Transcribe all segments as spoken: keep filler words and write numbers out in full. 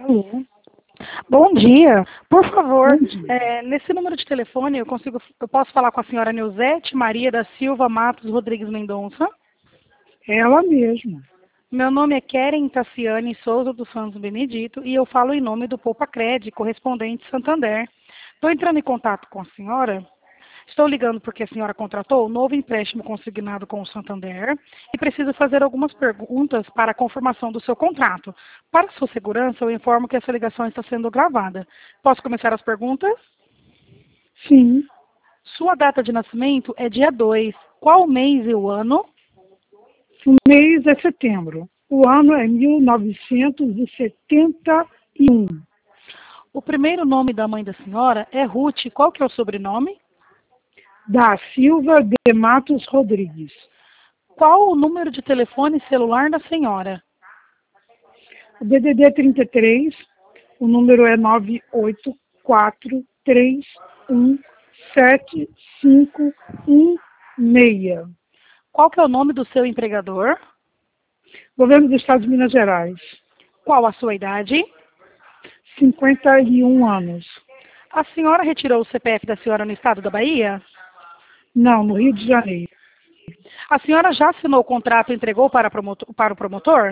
Alô? Bom dia. Por favor, Bom dia. é, nesse número de telefone eu consigo, eu posso falar com a senhora Nilzete Maria da Silva Matos Rodrigues Mendonça? Ela mesma. Meu nome é Keren Tassiane Souza dos Santos Benedito e eu falo em nome do Poupa Cred, correspondente Santander. Estou entrando em contato com a senhora. Estou ligando porque a senhora contratou um novo empréstimo consignado com o Santander e preciso fazer algumas perguntas para a confirmação do seu contrato. Para sua segurança, eu informo que essa ligação está sendo gravada. Posso começar as perguntas? Sim, Sua data de nascimento é dia dois. Qual o mês e o ano? o mês é setembro. O ano é mil novecentos e setenta e um. O primeiro nome da mãe da senhora é Ruth. Qual que é o sobrenome? Da Silva de Matos Rodrigues. Qual o número de telefone celular da senhora? O D D D trinta e três, o número é nove oito quatro três um sete cinco um seis. Qual que é o nome do seu empregador? Governo do Estado de Minas Gerais. Qual a sua idade? cinquenta e um anos. A senhora retirou o C P F da senhora no estado da Bahia? Não, no Rio de Janeiro. A senhora já assinou o contrato e entregou para, promotor, para o promotor?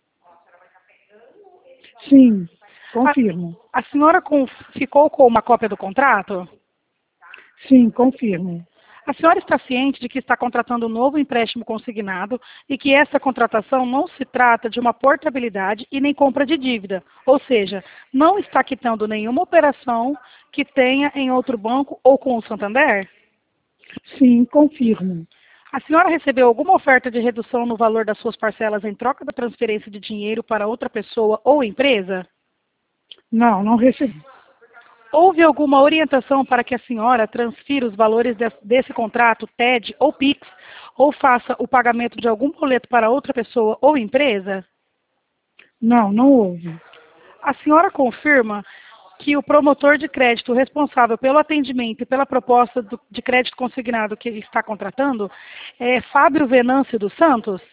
Sim, A, confirmo. a senhora com, ficou com uma cópia do contrato? Sim, confirmo. A senhora está ciente de que está contratando um novo empréstimo consignado e que essa contratação não se trata de uma portabilidade e nem compra de dívida, ou seja, não está quitando nenhuma operação que tenha em outro banco ou com o Santander? Sim, confirmo. A senhora recebeu alguma oferta de redução no valor das suas parcelas em troca da transferência de dinheiro para outra pessoa ou empresa? Não, não recebi. Houve alguma orientação para que a senhora transfira os valores de- desse contrato, T E D ou Pix, ou faça o pagamento de algum boleto para outra pessoa ou empresa? Não, não houve. A senhora confirma que o promotor de crédito responsável pelo atendimento e pela proposta do- de crédito consignado que ele está contratando é Fábio Venâncio dos Santos?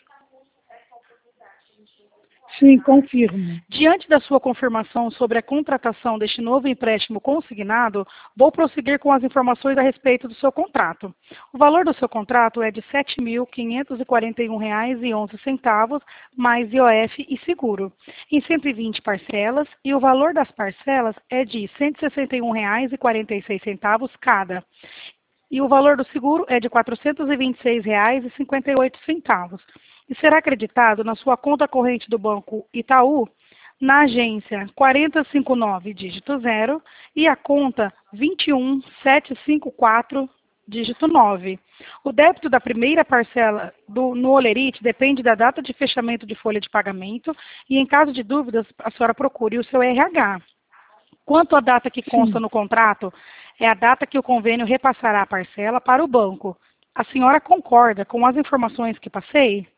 Sim, confirmo. Diante da sua confirmação sobre a contratação deste novo empréstimo consignado, vou prosseguir com as informações a respeito do seu contrato. O valor do seu contrato é de sete mil quinhentos e quarenta e um reais e onze centavos, mais I O F e seguro, em cento e vinte parcelas, e o valor das parcelas é de cento e sessenta e um reais e quarenta e seis centavos cada. E o valor do seguro é de quatrocentos e vinte e seis reais e cinquenta e oito centavos. E será acreditado na sua conta corrente do Banco Itaú, na agência quatro zero cinco nove, dígito zero, e a conta dois um sete cinco quatro, dígito nove. O débito da primeira parcela do, no Olerite depende da data de fechamento de folha de pagamento e, em caso de dúvidas, a senhora procure o seu R H. Quanto à data que consta Sim, no contrato, é a data que o convênio repassará a parcela para o banco. A senhora concorda com as informações que passei?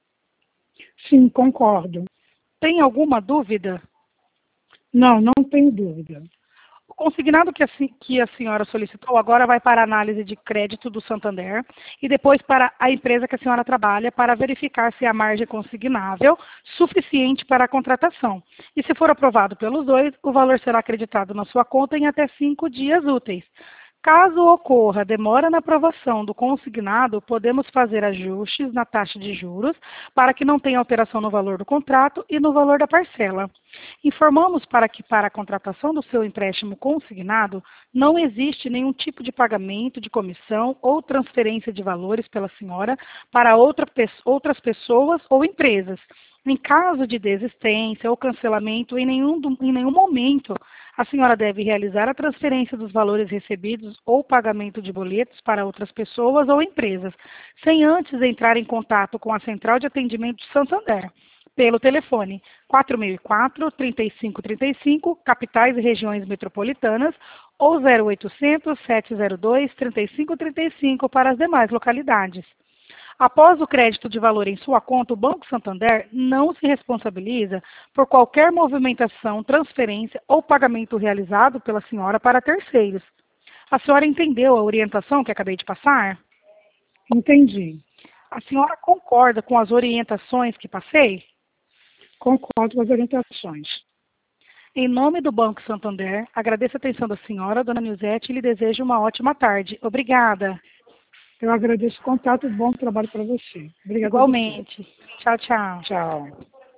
sim, concordo. Tem alguma dúvida? Não, não tenho dúvida. O consignado que a, se- que a senhora solicitou agora vai para a análise de crédito do Santander e depois para a empresa que a senhora trabalha para verificar se a margem consignável suficiente para a contratação. E se for aprovado pelos dois, o valor será acreditado na sua conta em até cinco dias úteis. Caso ocorra demora na aprovação do consignado, podemos fazer ajustes na taxa de juros para que não tenha alteração no valor do contrato e no valor da parcela. Informamos para que, para a contratação do seu empréstimo consignado, não existe nenhum tipo de pagamento de comissão ou transferência de valores pela senhora para outra, outras pessoas ou empresas. Em caso de desistência ou cancelamento, em nenhum, em nenhum momento a senhora deve realizar a transferência dos valores recebidos ou pagamento de boletos para outras pessoas ou empresas, sem antes entrar em contato com a Central de Atendimento de Santander, pelo telefone quatro mil e quatro, trinta e cinco trinta e cinco, capitais e regiões metropolitanas, ou zero oitocentos, sete zero dois, trinta e cinco trinta e cinco para as demais localidades. Após o crédito de valor em sua conta, o Banco Santander não se responsabiliza por qualquer movimentação, transferência ou pagamento realizado pela senhora para terceiros. A senhora entendeu a orientação que acabei de passar? Entendi. A senhora concorda com as orientações que passei? Concordo com as orientações. Em nome do Banco Santander, agradeço a atenção da senhora, dona Nilzete, e lhe desejo uma ótima tarde. Obrigada. Eu agradeço o contato, bom trabalho para você. Obrigada a você. Igualmente. Tchau, tchau. Tchau.